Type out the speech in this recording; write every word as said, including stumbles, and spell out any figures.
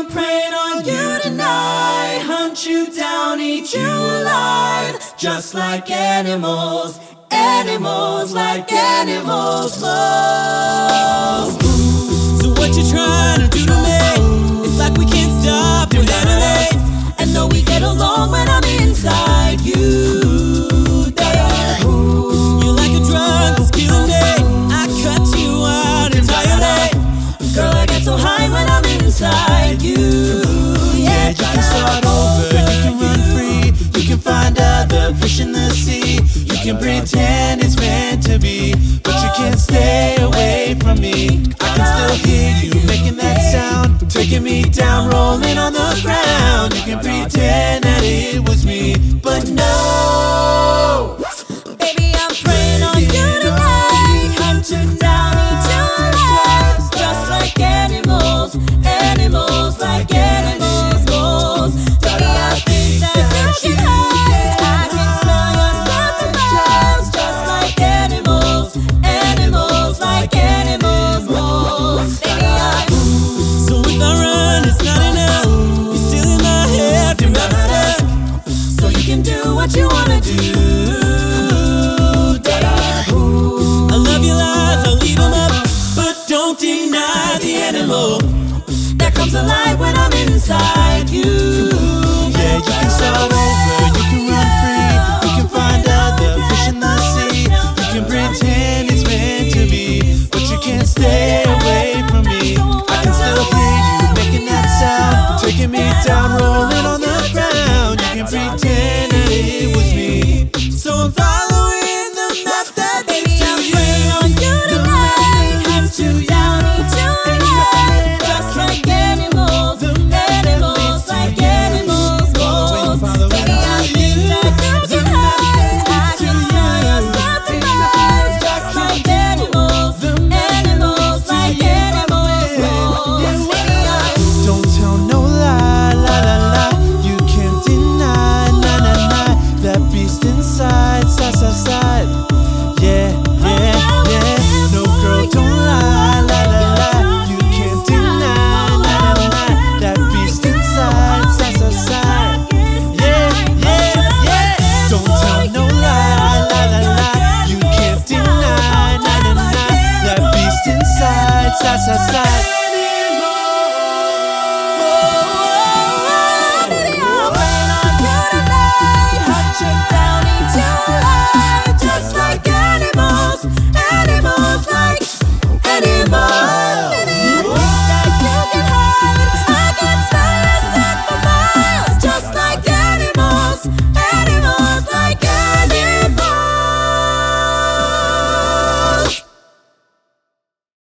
I'm preying on you tonight. Hunt you down, eat you alive. Just like animals, animals, like animals most. So what you trying to do to me? It's like we can't stop doing anyway. And though we get along when I'm inside you, there. You're like a drug that's killing me. I cut you out entirely. Girl, I get so high when I'm inside you. Yeah, you can start over, you can run free. You can find other fish in the sea. You can pretend it's meant to be, but you can't stay away from me. I can still hear you making that sound, taking me down, rolling on the ground. You can pretend that it was me, but no. Baby, I'm preying on you tonight. Hunt you down, eat you alive. Just like animals, animals, like animals most. Baby, I think that you can hide. I can smell your scent for miles. Just like animals, animals, like animals most. Baby, I'm So if I run, it's not enough. You're still in my head, you're never stuck. so you can do what you wanna do. I love your lies, I'll leave them up, but don't deny the animal that comes alive when I'm inside you. Yeah, you can start over, you can run free. You can find other fish in the sea. You can pretend it's meant to be, but you can't stay